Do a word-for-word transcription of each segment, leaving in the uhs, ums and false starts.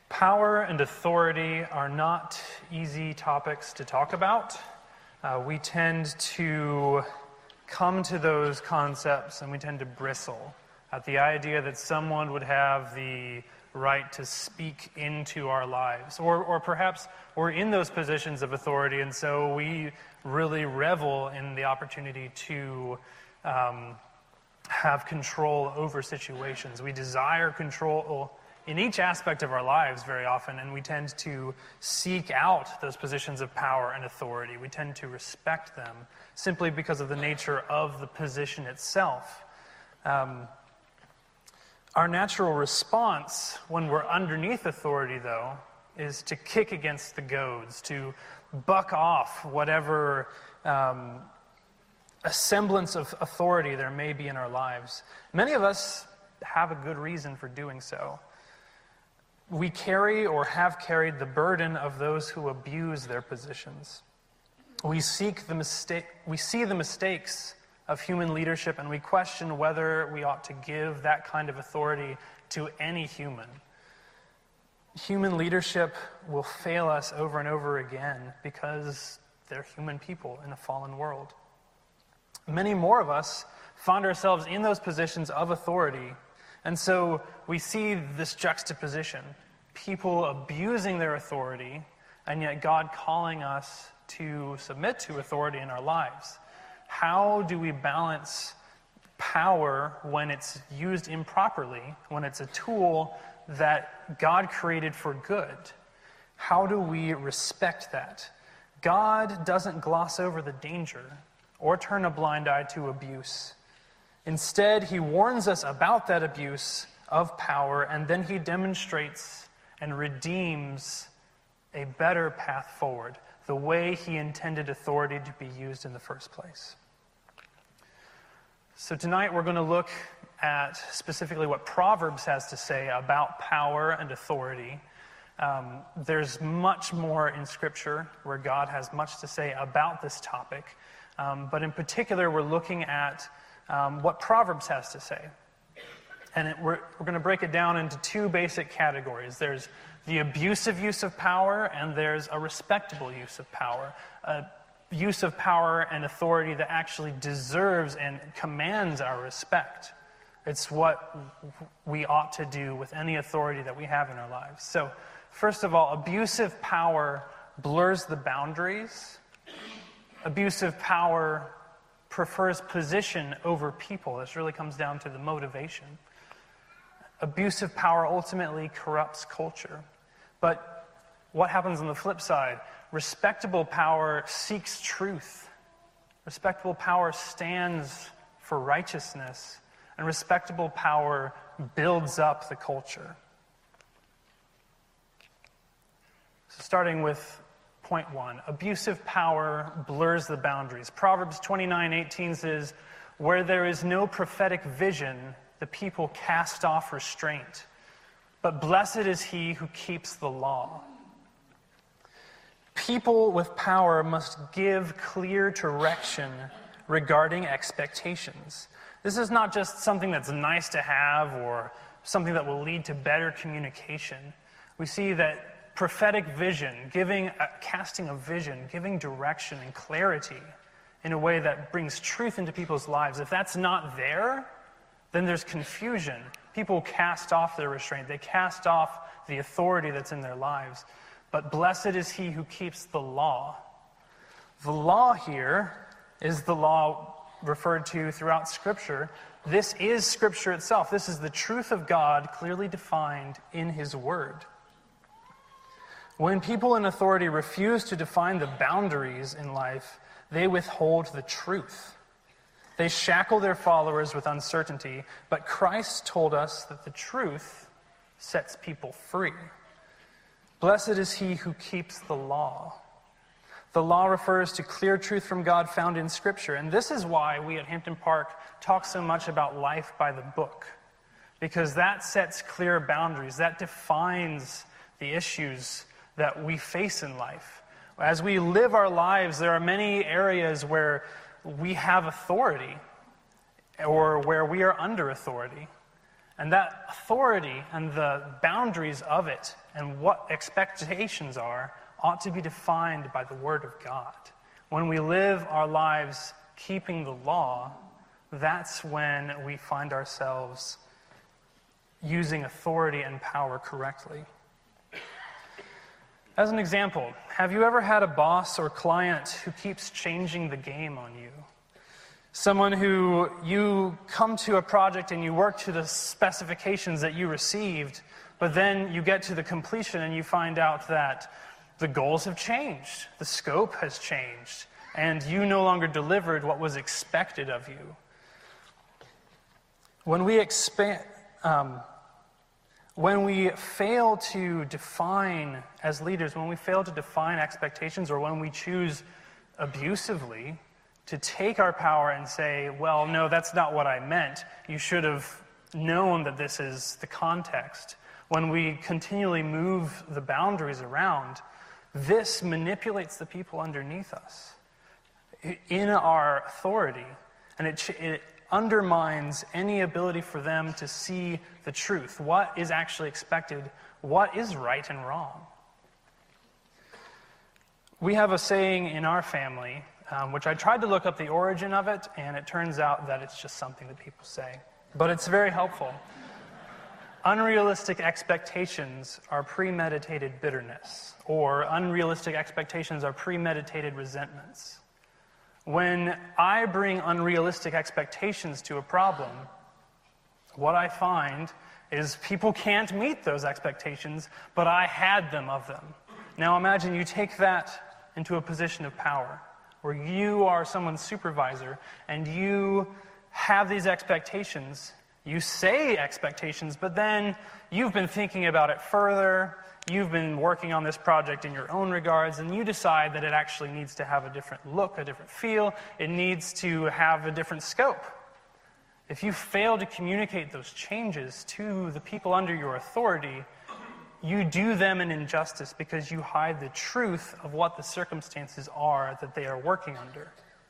Power and authority are not easy topics to talk about. Uh, we tend to come to those concepts and we tend to bristle at the idea that someone would have the right to speak into our lives. Or, or perhaps we're in those positions of authority, and so we really revel in the opportunity to um, have control over situations. We desire control in each aspect of our lives very often, and we tend to seek out those positions of power and authority. We tend to respect them simply because of the nature of the position itself. Um, our natural response when we're underneath authority, though, is to kick against the goads, to buck off whatever um, a semblance of authority there may be in our lives. Many of us have a good reason for doing so. We carry or have carried the burden of those who abuse their positions. We seek the mistake, we see the mistakes of human leadership, and we question whether we ought to give that kind of authority to any human. Human leadership will fail us over and over again because they're human people in a fallen world. Many more of us find ourselves in those positions of authority, and so we see this juxtaposition, people abusing their authority, and yet God calling us to submit to authority in our lives. How do we balance power when it's used improperly, when it's a tool that God created for good? How do we respect that? God doesn't gloss over the danger or turn a blind eye to abuse. Instead, he warns us about that abuse of power, and then he demonstrates and redeems a better path forward, the way he intended authority to be used in the first place. So tonight we're going to look at specifically what Proverbs has to say about power and authority. Um, there's much more in Scripture where God has much to say about this topic, um, but in particular we're looking at um, what Proverbs has to say. And it, we're, we're going to break it down into two basic categories. There's the abusive use of power, and there's a respectable use of power. A use of power and authority that actually deserves and commands our respect. It's what we ought to do with any authority that we have in our lives. So, first of all, abusive power blurs the boundaries. Abusive power prefers position over people. This really comes down to the motivation. Abusive power ultimately corrupts culture. But what happens on the flip side? Respectable power seeks truth. Respectable power stands for righteousness. And respectable power builds up the culture. So starting with point one, abusive power blurs the boundaries. Proverbs twenty-nine eighteen says, "Where there is no prophetic vision, the people cast off restraint. But blessed is he who keeps the law." People with power must give clear direction regarding expectations. This is not just something that's nice to have or something that will lead to better communication. We see that prophetic vision, giving, uh, casting a vision, giving direction and clarity in a way that brings truth into people's lives, if that's not there, then there's confusion. People cast off their restraint. They cast off the authority that's in their lives. But blessed is he who keeps the law. The law here is the law referred to throughout Scripture. This is Scripture itself. This is the truth of God clearly defined in his word. When people in authority refuse to define the boundaries in life, they withhold the truth. They shackle their followers with uncertainty, but Christ told us that the truth sets people free. Blessed is he who keeps the law. The law refers to clear truth from God found in Scripture, and this is why we at Hampton Park talk so much about life by the book, because that sets clear boundaries, that defines the issues that we face in life. As we live our lives, there are many areas where we have authority or where we are under authority. And that authority and the boundaries of it and what expectations are ought to be defined by the Word of God. When we live our lives keeping the law, that's when we find ourselves using authority and power correctly. As an example, have you ever had a boss or client who keeps changing the game on you? Someone who you come to a project and you work to the specifications that you received, but then you get to the completion and you find out that the goals have changed, the scope has changed, and you no longer delivered what was expected of you. When we expand, um, when we fail to define, as leaders, when we fail to define expectations, or when we choose abusively to take our power and say, well, no, that's not what I meant. You should have known that this is the context. When we continually move the boundaries around, this manipulates the people underneath us in our authority, and it, it undermines any ability for them to see the truth, what is actually expected, what is right and wrong. We have a saying in our family, Um, which I tried to look up the origin of it, and it turns out that it's just something that people say. But it's very helpful. Unrealistic expectations are premeditated bitterness, or unrealistic expectations are premeditated resentments. When I bring unrealistic expectations to a problem, what I find is people can't meet those expectations, but I had them of them. Now imagine you take that into a position of power, where you are someone's supervisor and you have these expectations, you say expectations, but then you've been thinking about it further, you've been working on this project in your own regards, and you decide that it actually needs to have a different look, a different feel, it needs to have a different scope. If you fail to communicate those changes to the people under your authority, you do them an injustice because you hide the truth of what the circumstances are that they are working under.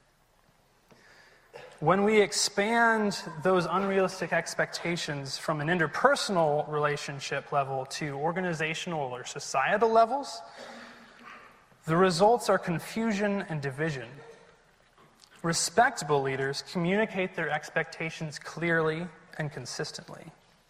When we expand those unrealistic expectations from an interpersonal relationship level to organizational or societal levels, the results are confusion and division. Respectable leaders communicate their expectations clearly and consistently.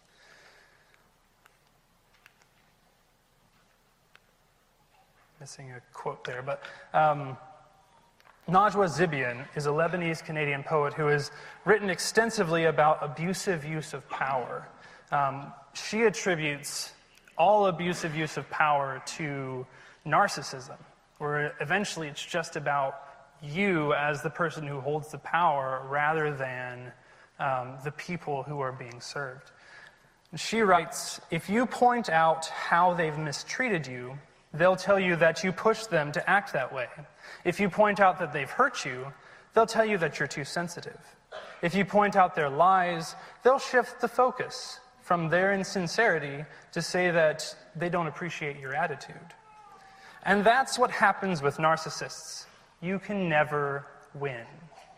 Missing a quote there, but um, Najwa Zebian is a Lebanese-Canadian poet who has written extensively about abusive use of power. Um, she attributes all abusive use of power to narcissism, where eventually it's just about you as the person who holds the power rather than um, the people who are being served. She writes, "If you point out how they've mistreated you, they'll tell you that you pushed them to act that way. If you point out that they've hurt you, they'll tell you that you're too sensitive. If you point out their lies, they'll shift the focus from their insincerity to say that they don't appreciate your attitude." And that's what happens with narcissists. You can never win.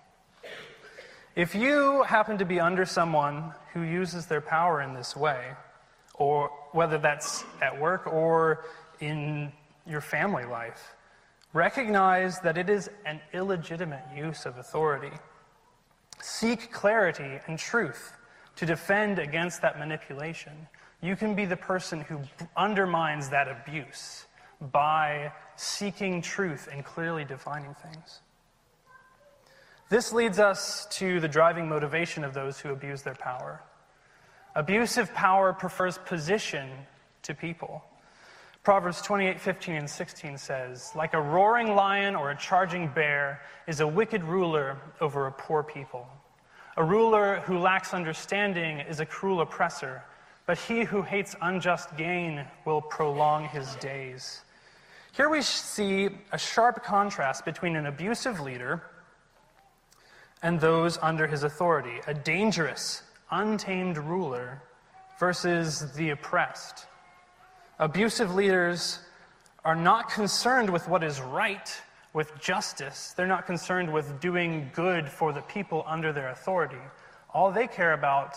If you happen to be under someone who uses their power in this way, or whether that's at work or in your family life, recognize that it is an illegitimate use of authority. Seek clarity and truth to defend against that manipulation. You can be the person who undermines that abuse by seeking truth and clearly defining things. This leads us to the driving motivation of those who abuse their power. Abusive power prefers position to people. Proverbs twenty-eight, fifteen, and sixteen says, "Like a roaring lion or a charging bear is a wicked ruler over a poor people. A ruler who lacks understanding is a cruel oppressor, but he who hates unjust gain will prolong his days." Here we see a sharp contrast between an abusive leader and those under his authority, a dangerous, untamed ruler versus the oppressed. Abusive leaders are not concerned with what is right, with justice. They're not concerned with doing good for the people under their authority. All they care about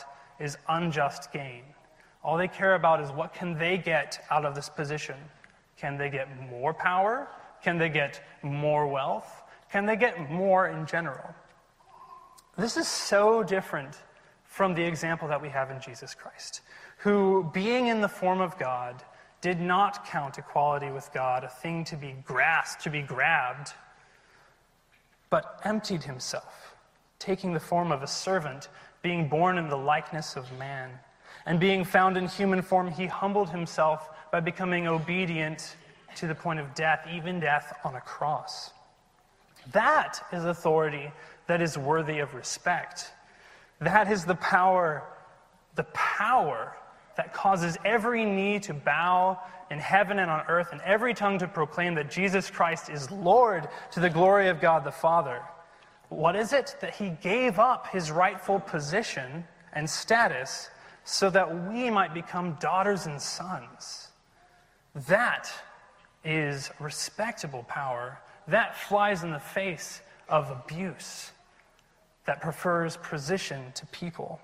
is unjust gain. All they care about is what can they get out of this position. Can they get more power? Can they get more wealth? Can they get more in general? This is so different from the example that we have in Jesus Christ, who, being in the form of God, did not count equality with God a thing to be grasped, to be grabbed, but emptied himself, taking the form of a servant, being born in the likeness of man. And being found in human form, he humbled himself by becoming obedient to the point of death, even death on a cross. That is authority that is worthy of respect. That is the power, the power that causes every knee to bow in heaven and on earth, and every tongue to proclaim that Jesus Christ is Lord, to the glory of God the Father. What is it? That he gave up his rightful position and status so that we might become daughters and sons. That is respectable power. That flies in the face of abuse, that prefers position to people.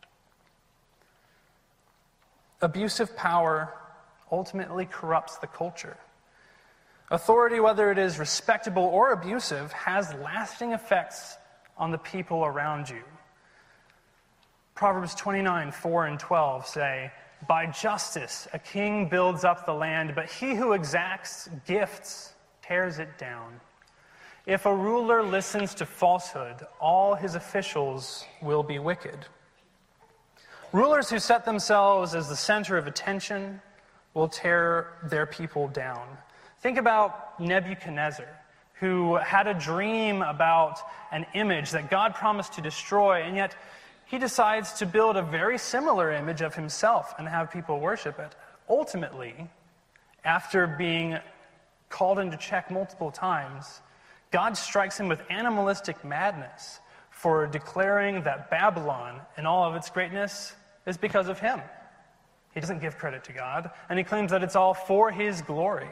Abusive power ultimately corrupts the culture. Authority, whether it is respectable or abusive, has lasting effects on the people around you. Proverbs twenty-nine, four and twelve say, "By justice a king builds up the land, but he who exacts gifts tears it down. If a ruler listens to falsehood, all his officials will be wicked." Rulers who set themselves as the center of attention will tear their people down. Think about Nebuchadnezzar, who had a dream about an image that God promised to destroy, and yet he decides to build a very similar image of himself and have people worship it. Ultimately, after being called into check multiple times, God strikes him with animalistic madness for declaring that Babylon, in all of its greatness, is because of him. He doesn't give credit to God, and he claims that it's all for his glory.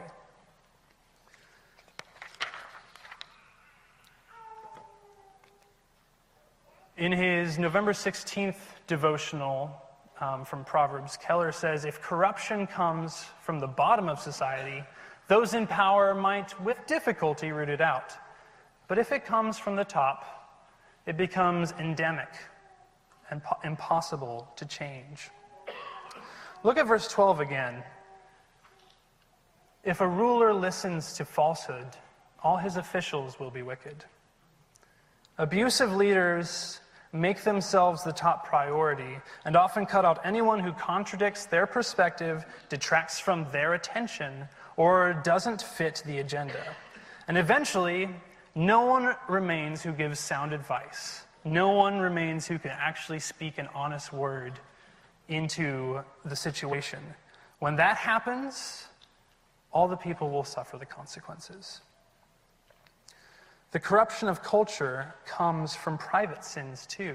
In his November sixteenth devotional um, from Proverbs, Keller says, "If corruption comes from the bottom of society, those in power might with difficulty root it out. But if it comes from the top, it becomes endemic and po- impossible to change." Look at verse twelve again. "If a ruler listens to falsehood, all his officials will be wicked." Abusive leaders make themselves the top priority and often cut out anyone who contradicts their perspective, detracts from their attention, or doesn't fit the agenda. And eventually, no one remains who gives sound advice. No one remains who can actually speak an honest word into the situation. When that happens, all the people will suffer the consequences. The corruption of culture comes from private sins too.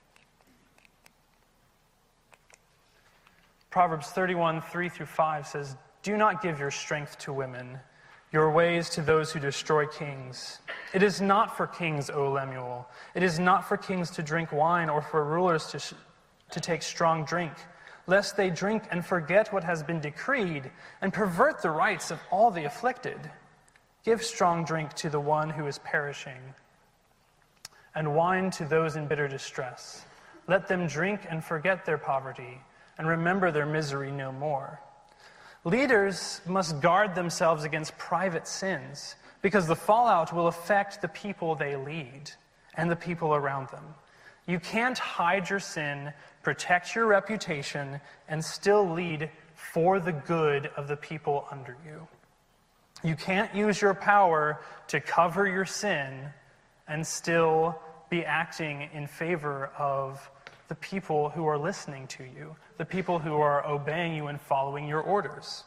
Proverbs thirty-one, three through five says, "Do not give your strength to women, your ways to those who destroy kings. It is not for kings, O Lemuel. It is not for kings to drink wine or for rulers to, sh- to take strong drink, lest they drink and forget what has been decreed and pervert the rights of all the afflicted. Give strong drink to the one who is perishing, and wine to those in bitter distress. Let them drink and forget their poverty, and remember their misery no more." Leaders must guard themselves against private sins, because the fallout will affect the people they lead and the people around them. You can't hide your sin, protect your reputation, and still lead for the good of the people under you. You can't use your power to cover your sin and still be acting in favor of the people who are listening to you, the people who are obeying you and following your orders.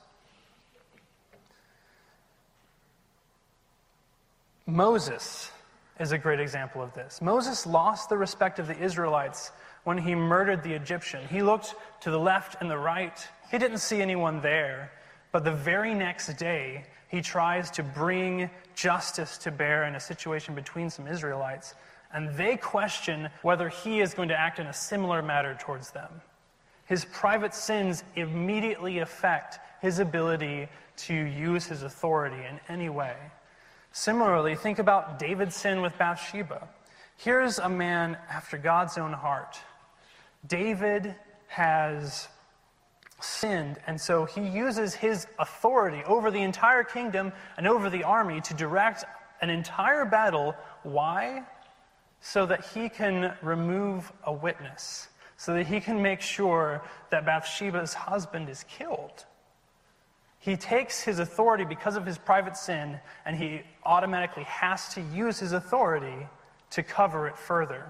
Moses is a great example of this. Moses lost the respect of the Israelites when he murdered the Egyptian. He looked to the left and the right. He didn't see anyone there. But the very next day, he tries to bring justice to bear in a situation between some Israelites, and they question whether he is going to act in a similar manner towards them. His private sins immediately affect his ability to use his authority in any way. Similarly, think about David's sin with Bathsheba. Here's a man after God's own heart. David has sinned, and so he uses his authority over the entire kingdom and over the army to direct an entire battle. Why? So that he can remove a witness, so that he can make sure that Bathsheba's husband is killed. He takes his authority because of his private sin, and he automatically has to use his authority to cover it further.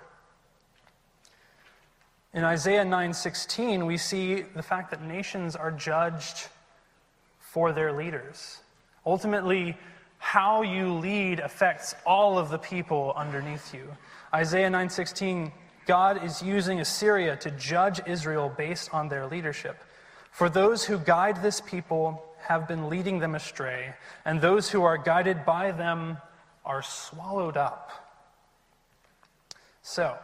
In Isaiah nine sixteen, we see the fact that nations are judged for their leaders. Ultimately, how you lead affects all of the people underneath you. Isaiah nine sixteen, God is using Assyria to judge Israel based on their leadership. For those who guide this people have been leading them astray, and those who are guided by them are swallowed up. So,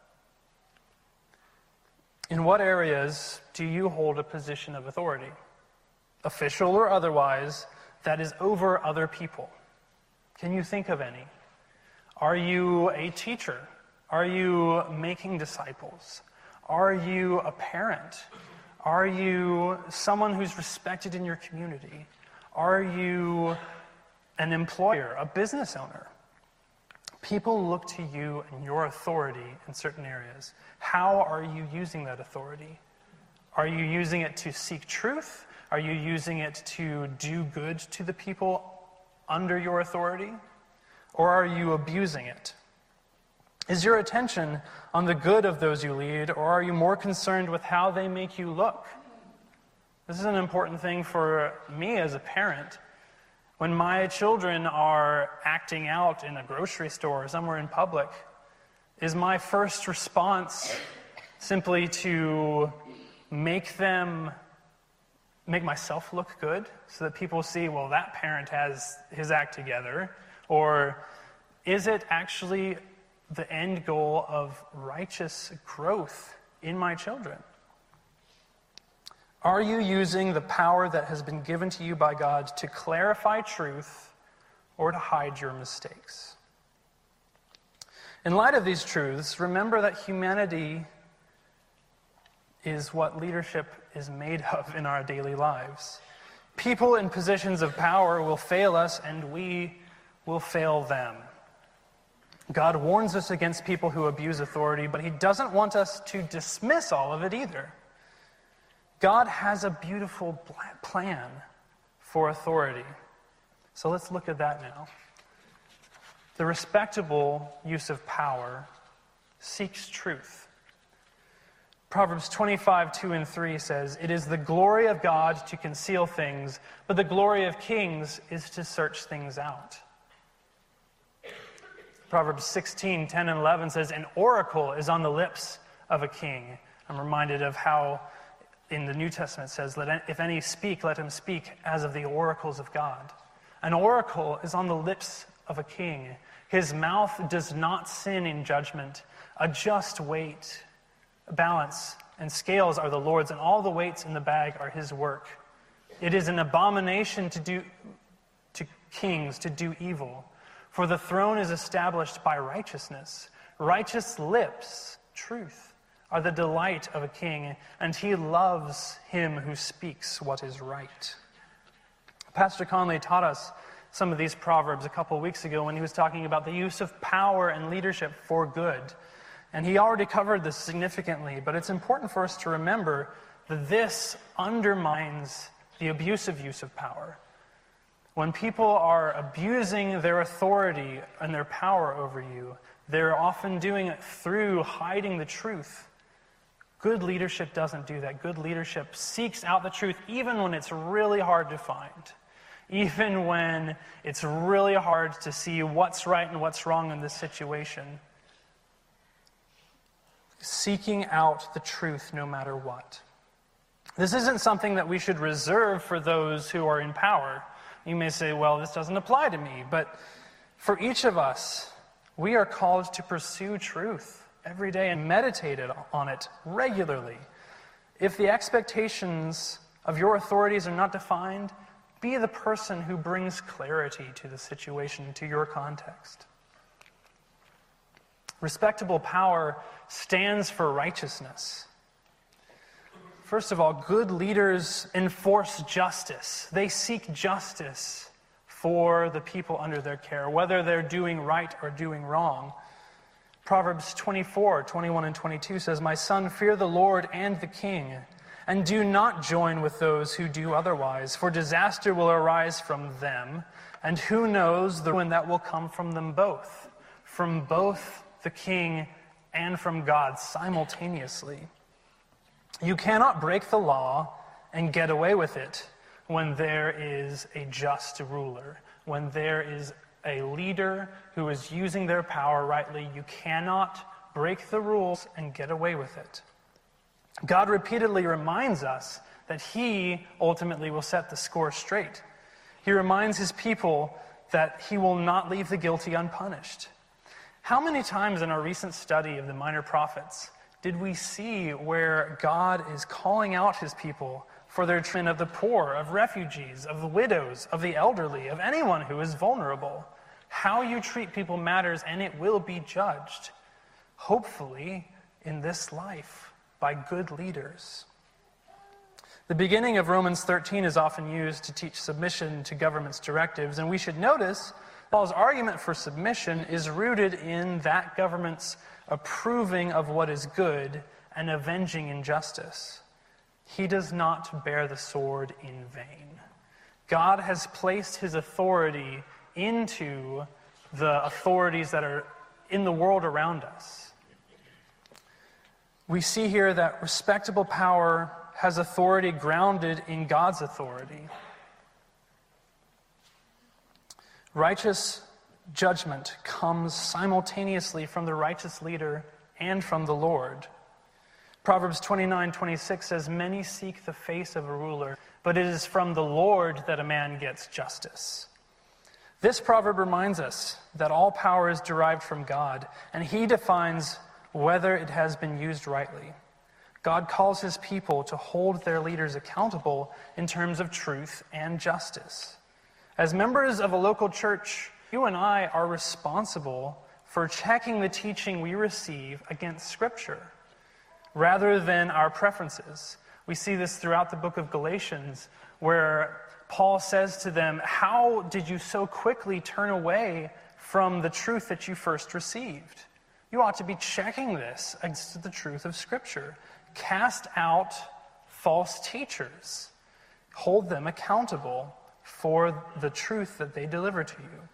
in what areas do you hold a position of authority, official or otherwise, that is over other people? Can you think of any? Are you a teacher? Are you making disciples? Are you a parent? Are you someone who's respected in your community? Are you an employer, a business owner? People look to you and your authority in certain areas. How are you using that authority? Are you using it to seek truth? Are you using it to do good to the people under your authority? Or are you abusing it? Is your attention on the good of those you lead, or are you more concerned with how they make you look? This is an important thing for me as a parent. When my children are acting out in a grocery store or somewhere in public, is my first response simply to make them, make myself look good so that people see, well, that parent has his act together? Or is it actually the end goal of righteous growth in my children? Are you using the power that has been given to you by God to clarify truth or to hide your mistakes? In light of these truths, remember that humanity is what leadership is made of in our daily lives. People in positions of power will fail us, and we will fail them. God warns us against people who abuse authority, but he doesn't want us to dismiss all of it either. God has a beautiful plan for authority. So let's look at that now. The respectable use of power seeks truth. Proverbs twenty-five, two and three says, "It is the glory of God to conceal things, but the glory of kings is to search things out." Proverbs sixteen, ten and eleven says, "An oracle is on the lips of a king." I'm reminded of how in the New Testament it says, "Let if any speak, let him speak as of the oracles of God." An oracle is on the lips of a king. His mouth does not sin in judgment. A just weight, balance, and scales are the Lord's, and all the weights in the bag are his work. It is an abomination to do to kings to do evil, for the throne is established by righteousness. Righteous lips, truth, are the delight of a king, and he loves him who speaks what is right. Pastor Conley taught us some of these proverbs a couple weeks ago when he was talking about the use of power and leadership for good. And he already covered this significantly, but it's important for us to remember that this undermines the abusive use of power. When people are abusing their authority and their power over you, they're often doing it through hiding the truth. Good leadership doesn't do that. Good leadership seeks out the truth even when it's really hard to find. Even when it's really hard to see what's right and what's wrong in this situation. Seeking out the truth no matter what. This isn't something that we should reserve for those who are in power. You may say, well, this doesn't apply to me. But for each of us, we are called to pursue truth every day and meditate on it regularly. If the expectations of your authorities are not defined, be the person who brings clarity to the situation, to your context. Respectable power stands for righteousness. First of all, good leaders enforce justice. They seek justice for the people under their care, whether they're doing right or doing wrong. Proverbs twenty-four, twenty-one and twenty-two says, "My son, fear the Lord and the king, and do not join with those who do otherwise, for disaster will arise from them, and who knows the ruin that will come from them both," from both the king and from God simultaneously. You cannot break the law and get away with it when there is a just ruler, when there is a leader who is using their power rightly. You cannot break the rules and get away with it. God repeatedly reminds us that he ultimately will set the score straight. He reminds his people that he will not leave the guilty unpunished. How many times in our recent study of the minor prophets did we see where God is calling out his people for their treatment of the poor, of refugees, of the widows, of the elderly, of anyone who is vulnerable? How you treat people matters, and it will be judged, hopefully, in this life by good leaders. The beginning of Romans thirteen is often used to teach submission to government's directives, and we should notice Paul's argument for submission is rooted in that government's approving of what is good and avenging injustice. He does not bear the sword in vain. God has placed his authority into the authorities that are in the world around us. We see here that respectable power has authority grounded in God's authority. Righteous judgment comes simultaneously from the righteous leader and from the Lord. Proverbs twenty-nine twenty-six says, "Many seek the face of a ruler, but it is from the Lord that a man gets justice." This proverb reminds us that all power is derived from God, and he defines whether it has been used rightly. God calls his people to hold their leaders accountable in terms of truth and justice. As members of a local church, you and I are responsible for checking the teaching we receive against Scripture, rather than our preferences. We see this throughout the book of Galatians, where Paul says to them, "How did you so quickly turn away from the truth that you first received? You ought to be checking this against the truth of Scripture. Cast out false teachers. Hold them accountable for the truth that they deliver to you,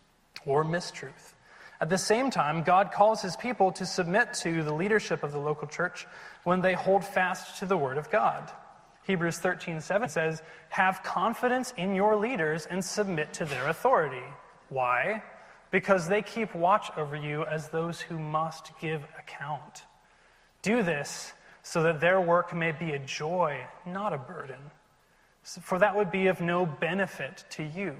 or mistruth." At the same time, God calls his people to submit to the leadership of the local church when they hold fast to the word of God. Hebrews thirteen seven says, "Have confidence in your leaders and submit to their authority." Why? Because they keep watch over you as those who must give account. Do this so that their work may be a joy, not a burden, for that would be of no benefit to you.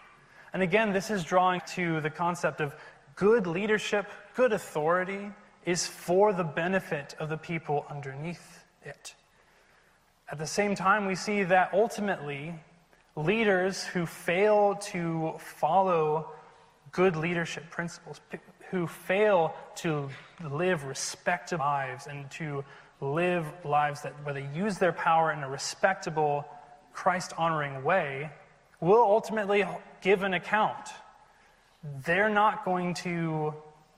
And again, this is drawing to the concept of good leadership, good authority is for the benefit of the people underneath it. At the same time, we see that ultimately, leaders who fail to follow good leadership principles, who fail to live respectable lives and to live lives that where they use their power in a respectable, Christ-honoring way, will ultimately give an account. They're not going to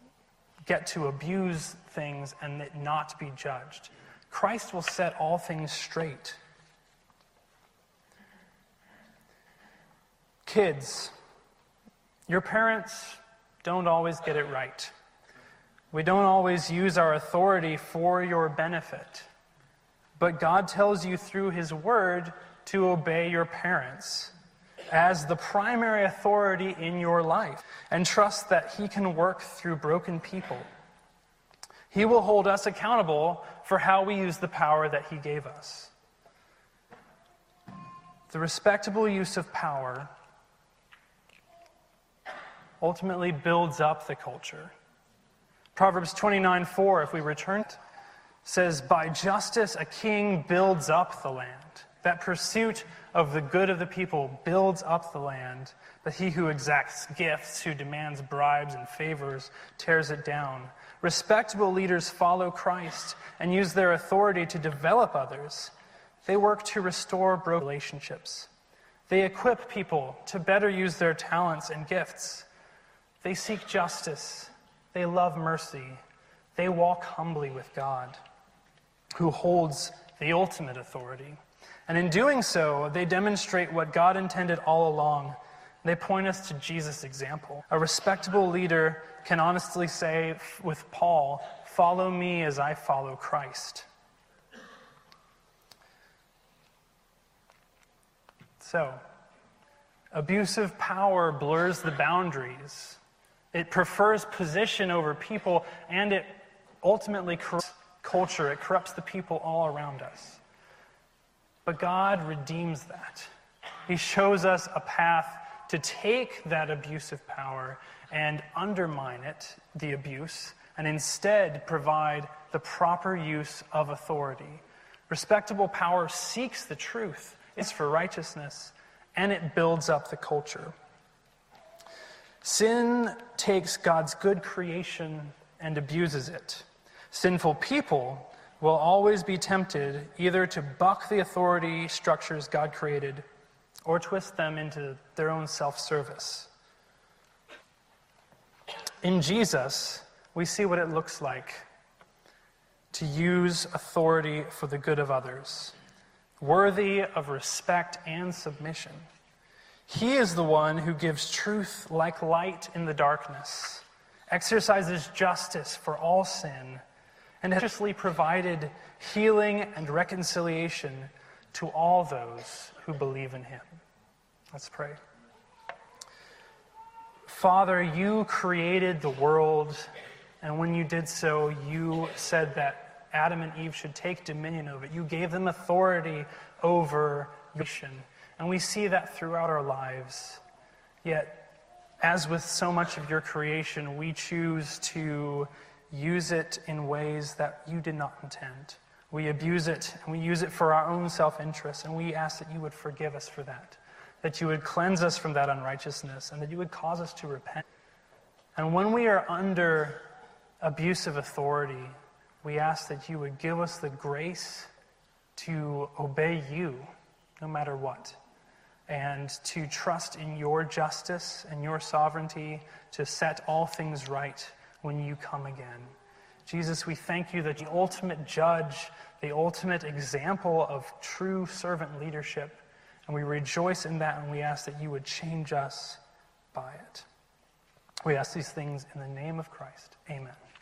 get to abuse things and it not be judged. Christ will set all things straight. Kids, your parents don't always get it right. We don't always use our authority for your benefit. But God tells you through his word to obey your parents as the primary authority in your life, and trust that he can work through broken people. He will hold us accountable for how we use the power that he gave us. The respectable use of power ultimately builds up the culture. Proverbs twenty-nine four, if we return, says, by justice a king builds up the land. That pursuit of the good of the people builds up the land, but he who exacts gifts, who demands bribes and favors, tears it down. Respectable leaders follow Christ and use their authority to develop others. They work to restore broken relationships. They equip people to better use their talents and gifts. They seek justice. They love mercy. They walk humbly with God, who holds the ultimate authority. And in doing so, they demonstrate what God intended all along. They point us to Jesus' example. A respectable leader can honestly say with Paul, "Follow me as I follow Christ." So, abusive power blurs the boundaries. It prefers position over people, and it ultimately corrupts culture. It corrupts the people all around us. But God redeems that. He shows us a path to take that abusive power and undermine it, the abuse, and instead provide the proper use of authority. Respectable power seeks the truth, it's for righteousness, and it builds up the culture. Sin takes God's good creation and abuses it. Sinful people will always be tempted either to buck the authority structures God created or twist them into their own self-service. In Jesus, we see what it looks like to use authority for the good of others, worthy of respect and submission. He is the one who gives truth like light in the darkness, exercises justice for all sin, and has graciously provided healing and reconciliation to all those who believe in him. Let's pray. Father, you created the world, and when you did so, you said that Adam and Eve should take dominion over it. You gave them authority over creation, and we see that throughout our lives. Yet, as with so much of your creation, we choose to use it in ways that you did not intend. We abuse it, and we use it for our own self-interest, and we ask that you would forgive us for that, that you would cleanse us from that unrighteousness, and that you would cause us to repent. And when we are under abusive authority, we ask that you would give us the grace to obey you, no matter what, and to trust in your justice and your sovereignty to set all things right when you come again. Jesus, we thank you that the ultimate judge, the ultimate example of true servant leadership, and we rejoice in that, and we ask that you would change us by it. We ask these things in the name of Christ. Amen.